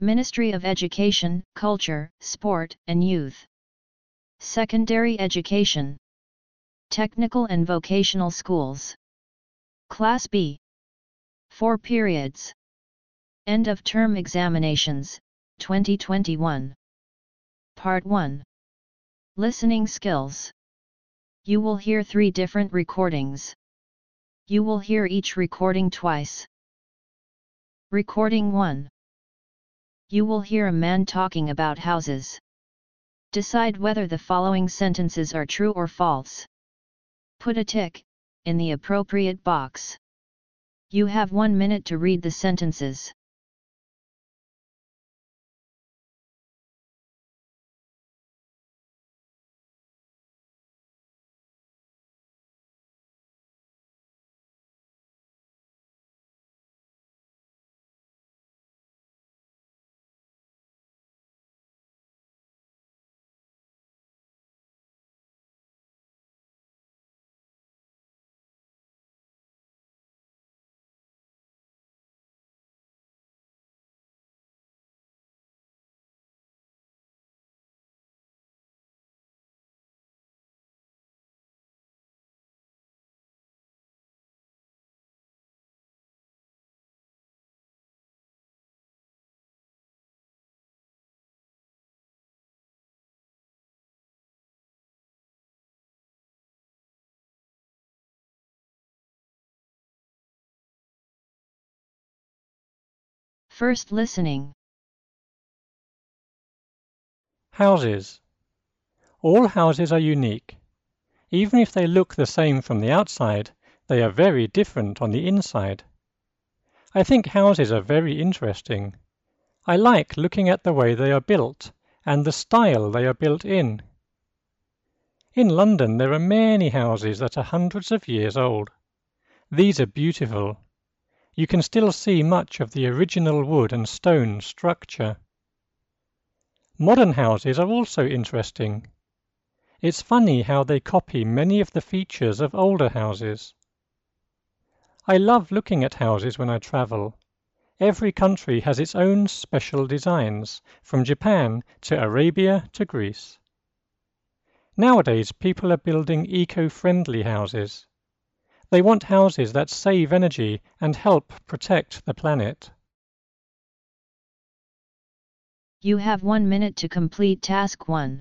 Ministry of Education, Culture, Sport, and Youth. Secondary Education. Technical and Vocational Schools. Class B. 4 periods. End of Term Examinations, 2021. Part 1. Listening Skills. You will hear 3 different recordings. You will hear each recording twice. Recording 1. You will hear a man talking about houses. Decide whether the following sentences are true or false. Put a tick in the appropriate box. You have 1 minute to read the sentences. First listening. Houses. All houses are unique. Even if they look the same from the outside, they are very different on the inside. I think houses are very interesting. I like looking at the way they are built and the style they are built in. In London there are many houses that are hundreds of years old. These are beautiful. You can still see much of the original wood and stone structure. Modern houses are also interesting. It's funny how they copy many of the features of older houses. I love looking at houses when I travel. Every country has its own special designs, from Japan to Arabia to Greece. Nowadays, people are building eco-friendly houses. They want houses that save energy and help protect the planet. You have 1 minute to complete task 1.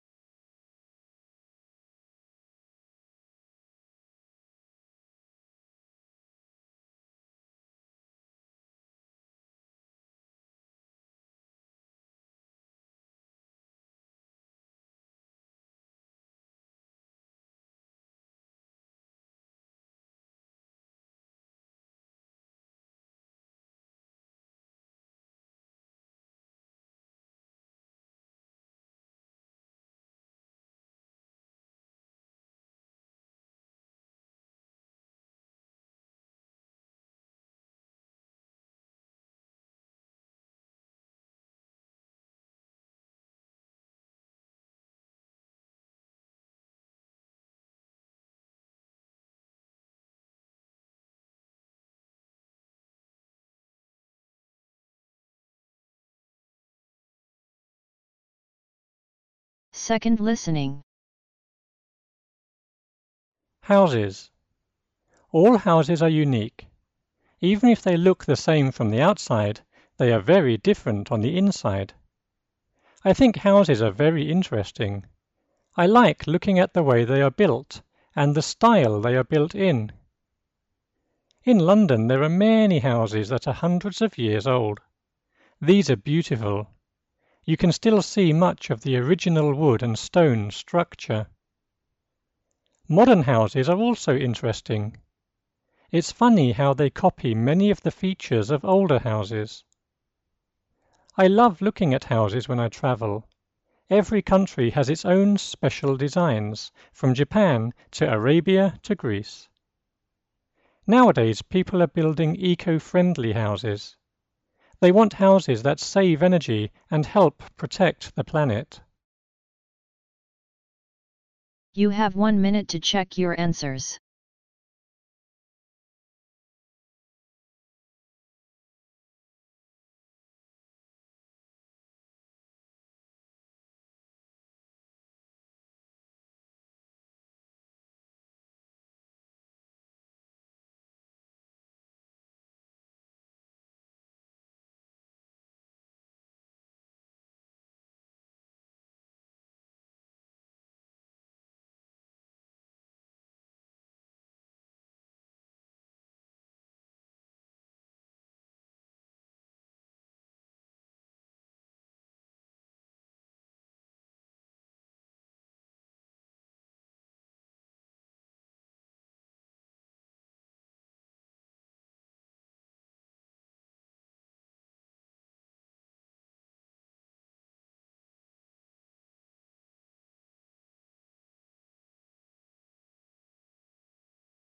Second listening. Houses. All houses are unique. Even if they look the same from the outside, they are very different on the inside. I think houses are very interesting. I like looking at the way they are built and the style they are built in. In London there are many houses that are hundreds of years old. These are beautiful. You can still see much of the original wood and stone structure. Modern houses are also interesting. It's funny how they copy many of the features of older houses. I love looking at houses when I travel. Every country has its own special designs, from Japan to Arabia to Greece. Nowadays, people are building eco-friendly houses. They want houses that save energy and help protect the planet. You have 1 minute to check your answers.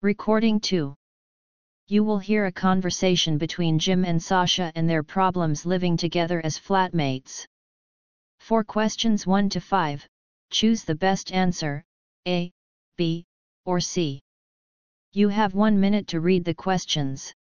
Recording 2. You will hear a conversation between Jim and Sasha and their problems living together as flatmates. For questions 1 to 5, choose the best answer, A, B, or C. You have 1 minute to read the questions.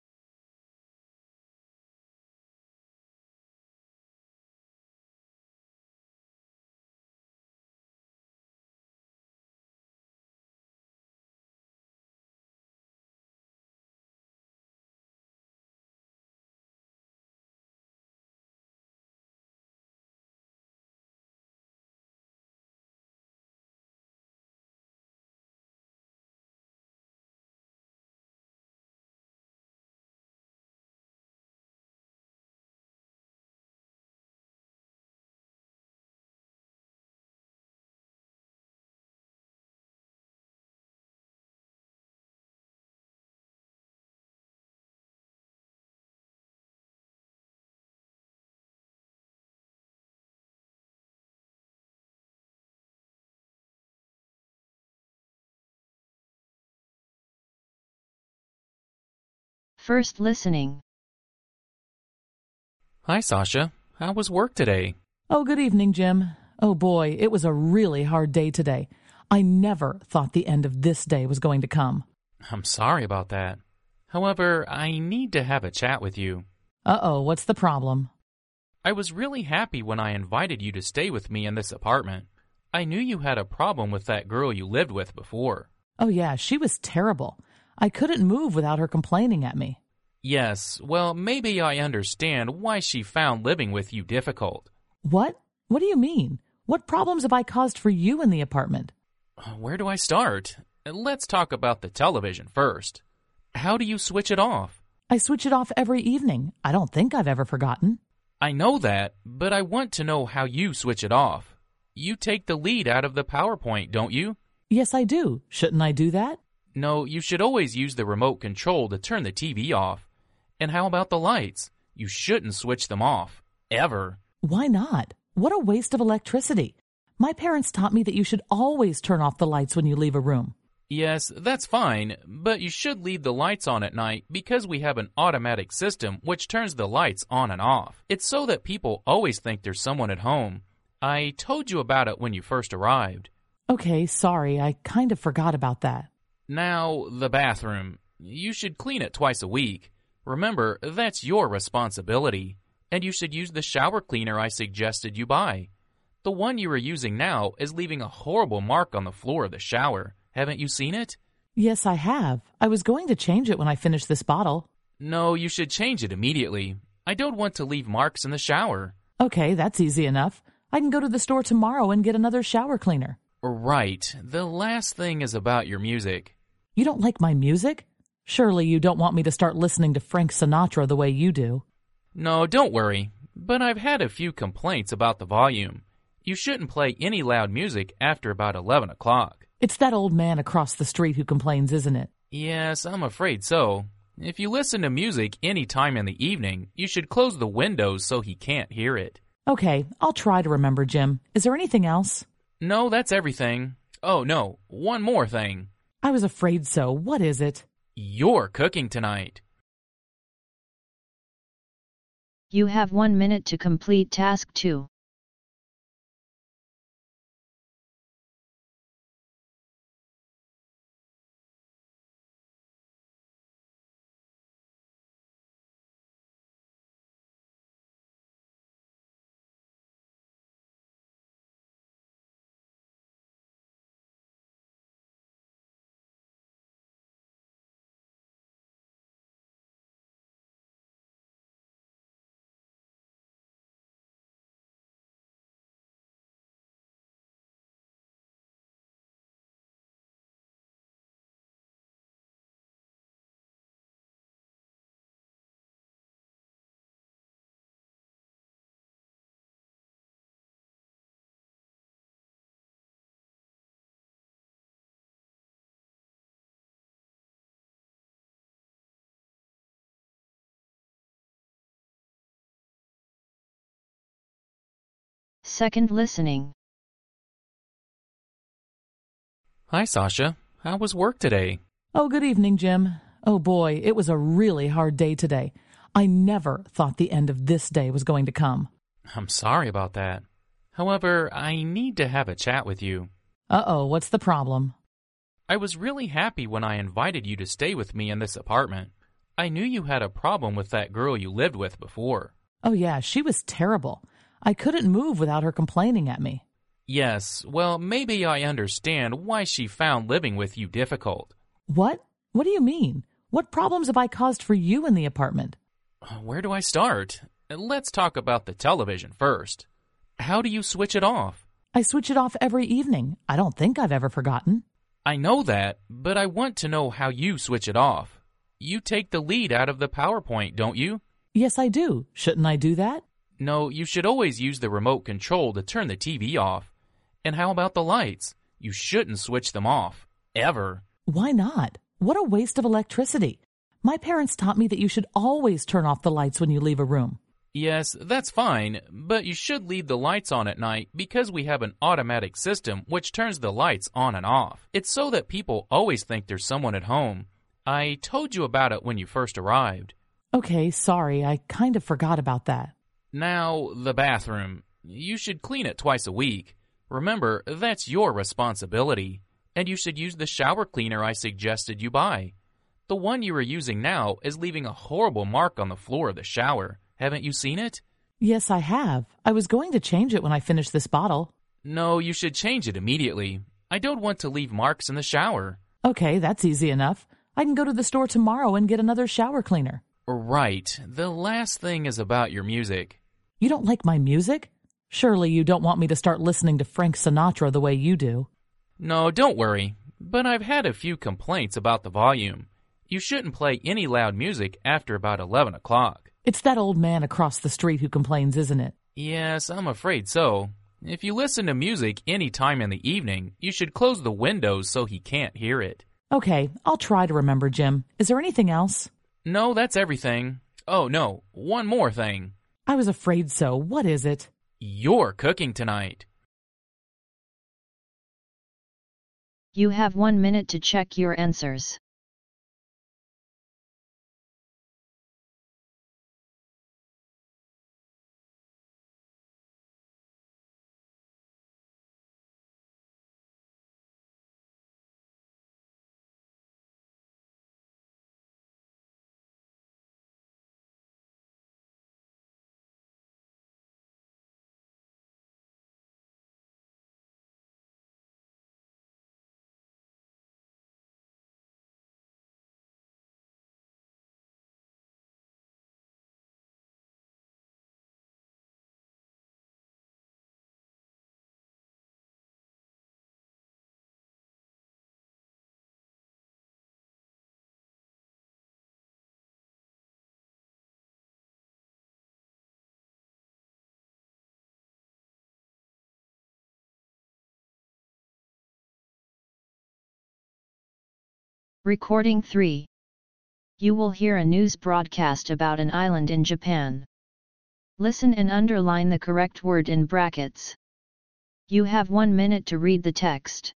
First listening. Hi, Sasha. How was work today? Oh, good evening, Jim. Oh boy, it was a really hard day today. I never thought the end of this day was going to come. I'm sorry about that. However, I need to have a chat with you. Uh-oh, what's the problem? I was really happy when I invited you to stay with me in this apartment. I knew you had a problem with that girl you lived with before. Oh yeah, she was terrible. I couldn't move without her complaining at me. Yes, well, maybe I understand why she found living with you difficult. What? What do you mean? What problems have I caused for you in the apartment? Where do I start? Let's talk about the television first. How do you switch it off? I switch it off every evening. I don't think I've ever forgotten. I know that, but I want to know how you switch it off. You take the lead out of the PowerPoint, don't you? Yes, I do. Shouldn't I do that? No, you should always use the remote control to turn the TV off. And how about the lights? You shouldn't switch them off. Ever. Why not? What a waste of electricity. My parents taught me that you should always turn off the lights when you leave a room. Yes, that's fine, but you should leave the lights on at night because we have an automatic system which turns the lights on and off. It's so that people always think there's someone at home. I told you about it when you first arrived. Okay, sorry, I kind of forgot about that. Now, the bathroom. You should clean it twice a week. Remember, that's your responsibility. And you should use the shower cleaner I suggested you buy. The one you are using now is leaving a horrible mark on the floor of the shower. Haven't you seen it? Yes, I have. I was going to change it when I finished this bottle. No, you should change it immediately. I don't want to leave marks in the shower. Okay, that's easy enough. I can go to the store tomorrow and get another shower cleaner. Right. The last thing is about your music. You don't like my music? Surely you don't want me to start listening to Frank Sinatra the way you do. No, don't worry. But I've had a few complaints about the volume. You shouldn't play any loud music after about 11 o'clock. It's that old man across the street who complains, isn't it? Yes, I'm afraid so. If you listen to music any time in the evening, you should close the windows so he can't hear it. Okay, I'll try to remember, Jim. Is there anything else? No, that's everything. Oh, no, one more thing. I was afraid so. What is it? You're cooking tonight. You have 1 minute to complete task 2. Second listening. Hi, Sasha. How was work today? Oh, good evening, Jim. Oh boy, it was a really hard day today. I never thought the end of this day was going to come. I'm sorry about that. However, I need to have a chat with you. Uh-oh, what's the problem? I was really happy when I invited you to stay with me in this apartment. I knew you had a problem with that girl you lived with before. Oh yeah, she was terrible. I couldn't move without her complaining at me. Yes, well, maybe I understand why she found living with you difficult. What? What do you mean? What problems have I caused for you in the apartment? Where do I start? Let's talk about the television first. How do you switch it off? I switch it off every evening. I don't think I've ever forgotten. I know that, but I want to know how you switch it off. You take the lead out of the PowerPoint, don't you? Yes, I do. Shouldn't I do that? No, you should always use the remote control to turn the TV off. And how about the lights? You shouldn't switch them off. Ever. Why not? What a waste of electricity. My parents taught me that you should always turn off the lights when you leave a room. Yes, that's fine, but you should leave the lights on at night because we have an automatic system which turns the lights on and off. It's so that people always think there's someone at home. I told you about it when you first arrived. Okay, sorry, I kind of forgot about that. Now, the bathroom. You should clean it twice a week. Remember, that's your responsibility. And you should use the shower cleaner I suggested you buy. The one you are using now is leaving a horrible mark on the floor of the shower. Haven't you seen it? Yes, I have. I was going to change it when I finished this bottle. No, you should change it immediately. I don't want to leave marks in the shower. Okay, that's easy enough. I can go to the store tomorrow and get another shower cleaner. Right. The last thing is about your music. You don't like my music? Surely you don't want me to start listening to Frank Sinatra the way you do. No, don't worry. But I've had a few complaints about the volume. You shouldn't play any loud music after about 11 o'clock. It's that old man across the street who complains, isn't it? Yes, I'm afraid so. If you listen to music any time in the evening, you should close the windows so he can't hear it. Okay, I'll try to remember, Jim. Is there anything else? No, that's everything. Oh, no, one more thing. I was afraid so. What is it? You're cooking tonight. You have 1 minute to check your answers. Recording 3. You will hear a news broadcast about an island in Japan. Listen and underline the correct word in brackets. You have 1 minute to read the text.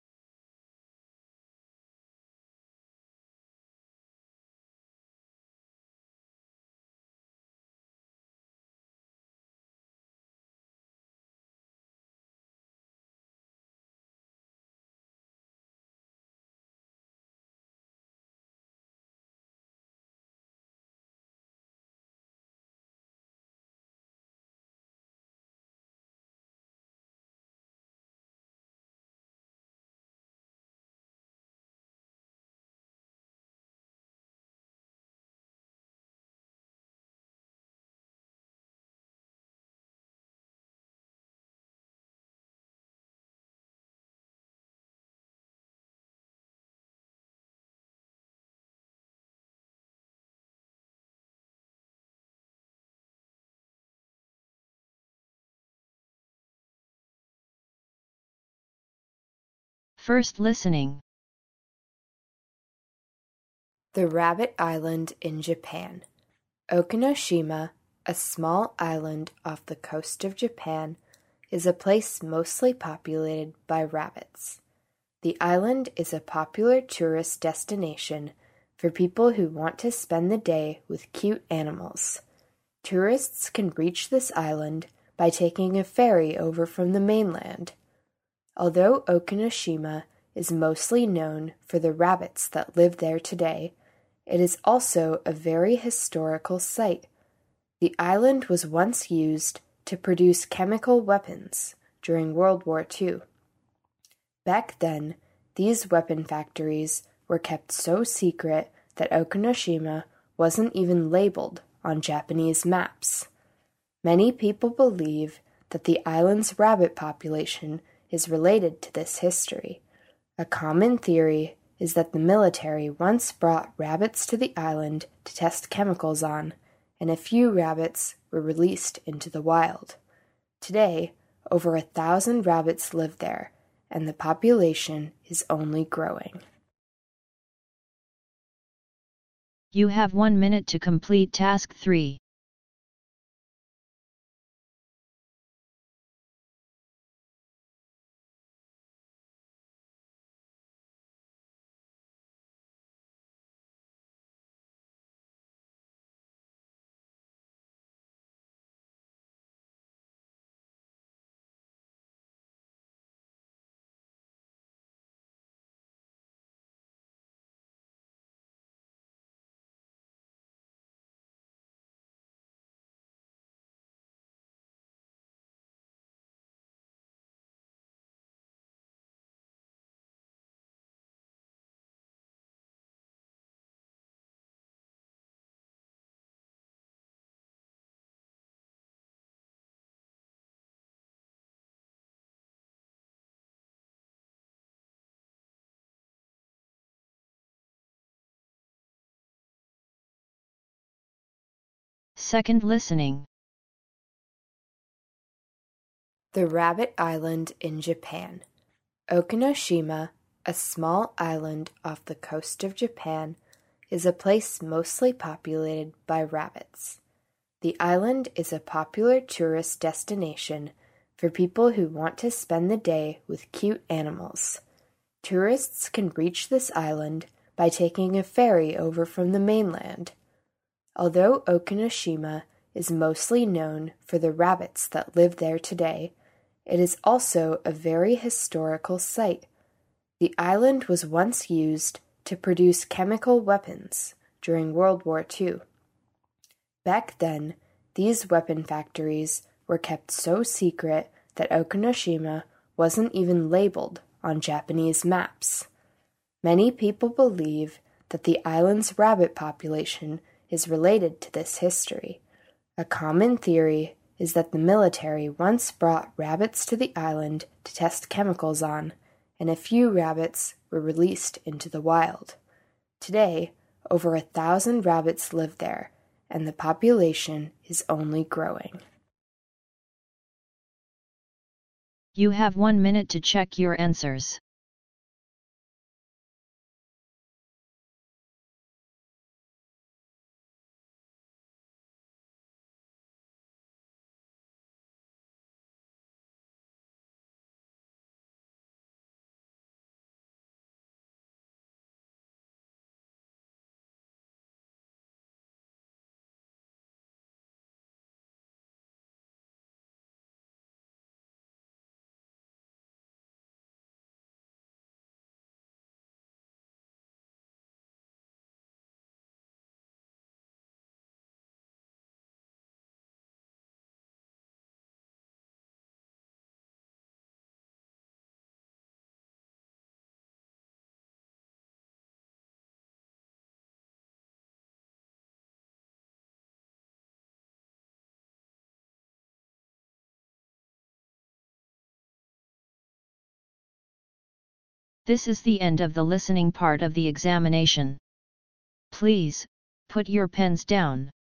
First listening. The Rabbit Island in Japan. Okinoshima, a small island off the coast of Japan, is a place mostly populated by rabbits. The island is a popular tourist destination for people who want to spend the day with cute animals. Tourists can reach this island by taking a ferry over from the mainland. Although Okinoshima is mostly known for the rabbits that live there today, it is also a very historical site. The island was once used to produce chemical weapons during World War II. Back then, these weapon factories were kept so secret that Okinoshima wasn't even labeled on Japanese maps. Many people believe that the island's rabbit population is related to this history. A common theory is that the military once brought rabbits to the island to test chemicals on, and a few rabbits were released into the wild. Today, over 1,000 rabbits live there, and the population is only growing. You have 1 minute to complete task 3. Second listening. The Rabbit Island in Japan. Okinoshima, a small island off the coast of Japan, is a place mostly populated by rabbits. The island is a popular tourist destination for people who want to spend the day with cute animals. Tourists can reach this island by taking a ferry over from the mainland. Although Okinoshima is mostly known for the rabbits that live there today, it is also a very historical site. The island was once used to produce chemical weapons during World War II. Back then, these weapon factories were kept so secret that Okinoshima wasn't even labeled on Japanese maps. Many people believe that the island's rabbit population is related to this history. A common theory is that the military once brought rabbits to the island to test chemicals on, and a few rabbits were released into the wild. Today, over 1,000 rabbits live there, and the population is only growing. You have 1 minute to check your answers. This is the end of the listening part of the examination. Please, put your pens down.